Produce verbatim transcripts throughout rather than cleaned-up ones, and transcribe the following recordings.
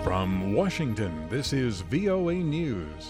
From Washington, this is V O A News.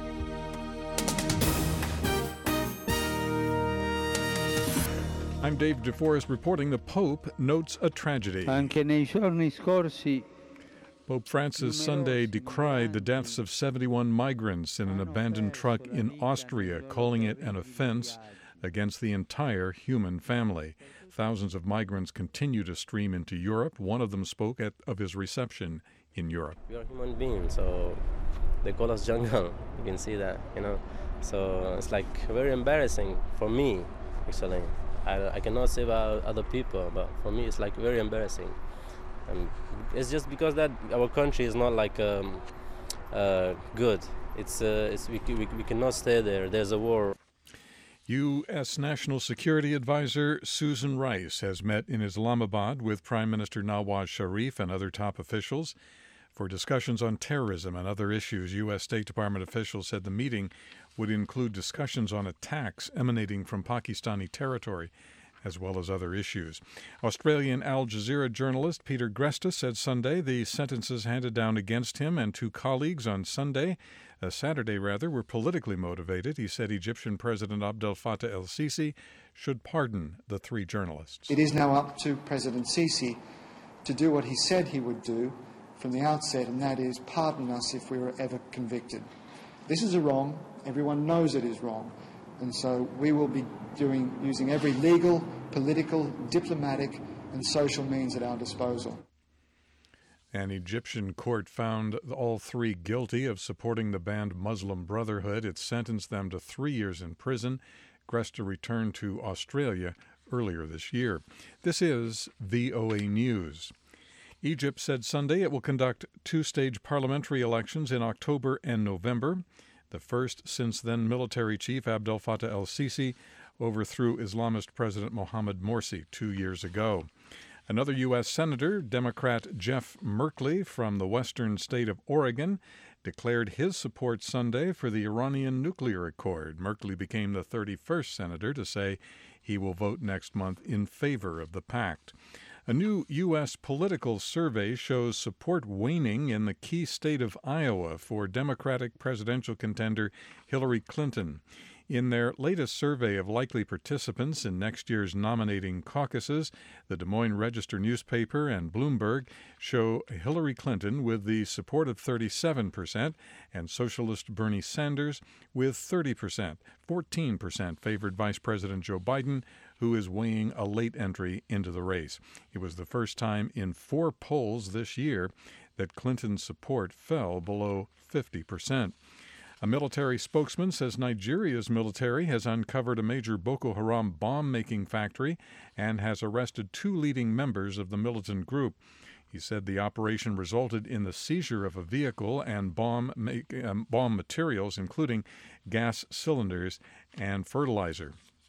I'm Dave DeForest reporting the Pope notes a tragedy. Anche nei giorni scorsi, Pope Francis Sunday decried the deaths of seventy-one migrants in an abandoned truck in Austria, calling it an offense against the entire human family. Thousands of migrants continue to stream into Europe. One of them spoke at, of his reception in Europe. We are human beings, so they call us jungle. You can see that, you know. So it's like very embarrassing for me, actually. I, I cannot say about other people, but for me it's like very embarrassing. And it's just because that our country is not like um, uh, good. It's, uh, it's we, we, we cannot stay there. There's a war. U S. National Security Advisor Susan Rice has met in Islamabad with Prime Minister Nawaz Sharif and other top officials for discussions on terrorism and other issues. U S. State Department officials said the meeting would include discussions on attacks emanating from Pakistani territory, as well as other issues. Australian Al Jazeera journalist Peter Gresta said Sunday the sentences handed down against him and two colleagues on Sunday, uh, Saturday rather, were politically motivated. He said Egyptian President Abdel Fattah el-Sisi should pardon the three journalists. It is now up to President Sisi to do what he said he would do from the outset, and that is pardon us if we were ever convicted. This is a wrong. Everyone knows it is wrong. And so we will be doing, using every legal, political, diplomatic, and social means at our disposal. An Egyptian court found all three guilty of supporting the banned Muslim Brotherhood. It sentenced them to three years in prison. Gresta returned to Australia earlier this year. This is V O A News. Egypt said Sunday it will conduct two-stage parliamentary elections in October and November, the first since then military chief Abdel Fattah el-Sisi overthrew Islamist President Mohamed Morsi two years ago. Another U S senator, Democrat Jeff Merkley from the western state of Oregon, declared his support Sunday for the Iranian nuclear accord. Merkley became the thirty-first senator to say he will vote next month in favor of the pact. A new U S political survey shows support waning in the key state of Iowa for Democratic presidential contender Hillary Clinton. In their latest survey of likely participants in next year's nominating caucuses, the Des Moines Register newspaper and Bloomberg show Hillary Clinton with the support of thirty-seven percent and socialist Bernie Sanders with thirty percent. fourteen percent favored Vice President Joe Biden, who is weighing a late entry into the race. It was the first time in four polls this year that Clinton's support fell below fifty percent. A military spokesman says Nigeria's military has uncovered a major Boko Haram bomb-making factory and has arrested two leading members of the militant group. He said the operation resulted in the seizure of a vehicle and bomb, make, um, bomb materials, including gas cylinders and fertilizer.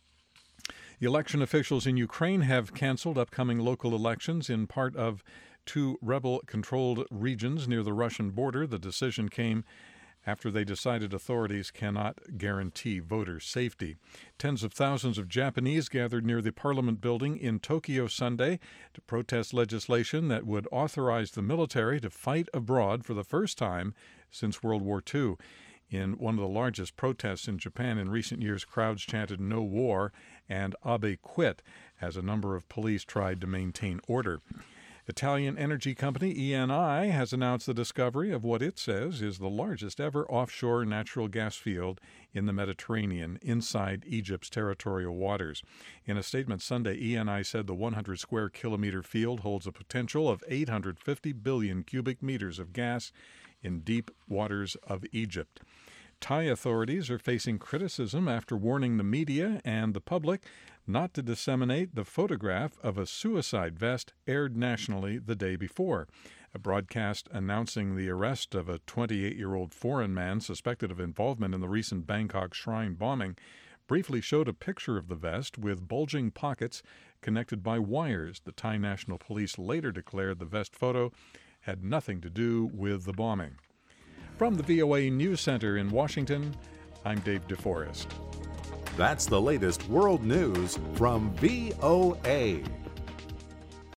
Election officials in Ukraine have canceled upcoming local elections in part of two rebel-controlled regions near the Russian border. The decision came after they decided authorities cannot guarantee voter safety. Tens of thousands of Japanese gathered near the Parliament building in Tokyo Sunday to protest legislation that would authorize the military to fight abroad for the first time since World War Two. In one of the largest protests in Japan in recent years, crowds chanted "No war" and "Abe quit" as a number of police tried to maintain order. Italian energy company Eni has announced the discovery of what it says is the largest ever offshore natural gas field in the Mediterranean inside Egypt's territorial waters. In a statement Sunday, Eni said the one hundred square kilometer field holds a potential of eight hundred fifty billion cubic meters of gas in deep waters of Egypt. Thai authorities are facing criticism after warning the media and the public not to disseminate the photograph of a suicide vest aired nationally the day before. A broadcast announcing the arrest of a twenty-eight-year-old foreign man suspected of involvement in the recent Bangkok shrine bombing briefly showed a picture of the vest with bulging pockets connected by wires. The Thai National Police later declared the vest photo had nothing to do with the bombing. From the V O A News Center in Washington, I'm Dave DeForest. That's the latest world news from V O A.